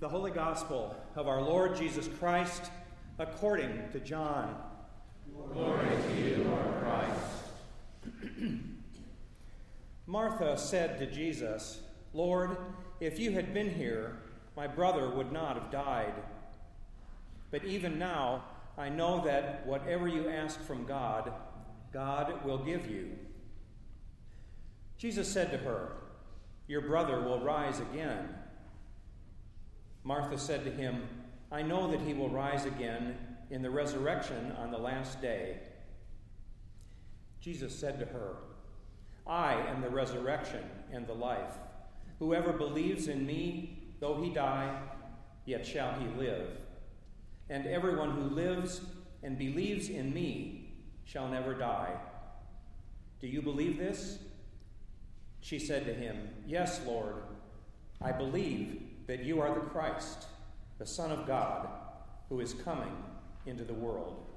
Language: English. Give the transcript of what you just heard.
The Holy Gospel of our Lord Jesus Christ according to John. Glory to you, Lord Christ. Martha said to Jesus, "Lord, if you had been here, my brother would not have died. But even now, I know that whatever you ask from God, God will give you." Jesus said to her, "Your brother will rise again." Martha said to him, "I know that he will rise again in the resurrection on the last day." Jesus said to her, "I am the resurrection and the life. Whoever believes in me, though he die, yet shall he live. And everyone who lives and believes in me shall never die. Do you believe this?" She said to him, "Yes, Lord, I believe that you are the Christ, the Son of God, who is coming into the world."